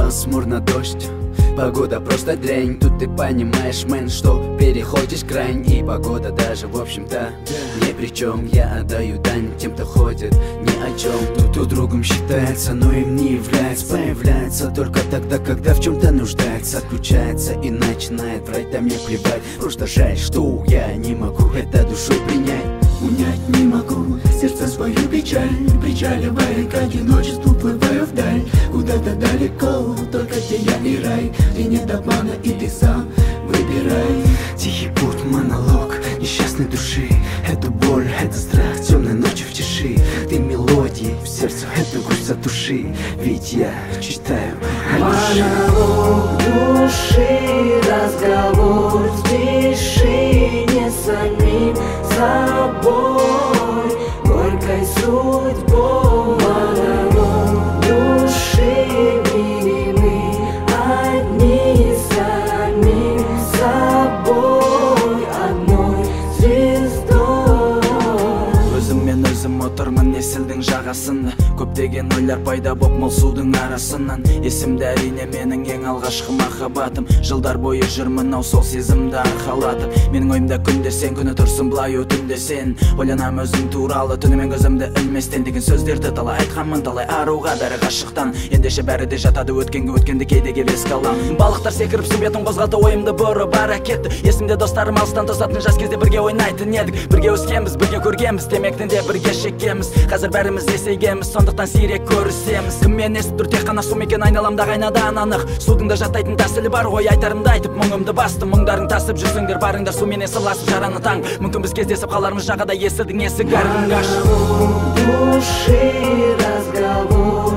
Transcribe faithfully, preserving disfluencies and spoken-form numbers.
пасмурно, дождь. Погода просто дрянь, тут ты понимаешь, мэн, что переходишь грань. И погода даже, в общем-то, ни при чем. Я отдаю дань тем, кто ходит ни о чем. Кто другом считается, но им не является. Появляется только тогда, когда в чем-то нуждается. Отключается и начинает врать, да мне плевать. Просто жаль, что я не могу это душой принять. Унять не могу сердце свою печаль, причаливая к одиночеству, плываю вдаль. Куда-то далеко, только где я и рай, где нет обмана и ты сам выбирай. Тихий путь, монолог несчастной души. Эту боль, это страх темной ночи в тиши. Ты мелодии в сердце, эту грусть затуши. Ведь я читаю монолог души, разговор в тиши, не самим собой, горькой судьбой. Монолог души, в мире мы одни, самим собой, одной звездой. Өзіммен өзім отырмын есілдің жағасында. Көптеген ойлар пайда боп мол судың арасынан. Есімде әрине менің ең алғашқы махаббатым. Жылдар бойы жүрмін ау сол сезімді арқалатып. Менің ойымда күнде сен, күні тұрсын былай өтінде сен. Ойланам өзім туралы түнімен көзімді ілместен. Деген сөздерді талай айтқанмын, талай аруға бәрі ғашықтан. Ендеше бәрі де жатады өткенге, өткенді кейде келеске алам. Балықтар секіріп су бетін қозғалды, ойымды бұрып ара кетті. Есімде достарым алыстан тосатын, жас кезде бірге ойнайтын едік. Бірге өскенбіз, бірге көргенбіз, темектен де бірге шеккенбіз. Қазір бәріміз есейгенбіз, сондықтан сирек көрісеміз. Кіммен естіп тұр тек қана су мекен, айналамда қайнадан анық. Судың да жатайтын тәсілі бар ғой, айтарымды айтып мұңымды бастым. Мұңдарың тасып жүрсіңдер, барыңдар суменен сырласып жараны таң. Мүмкін біз кездесіп қалармыз жағада, есілдің есігі әркімге ашық. Души, разговор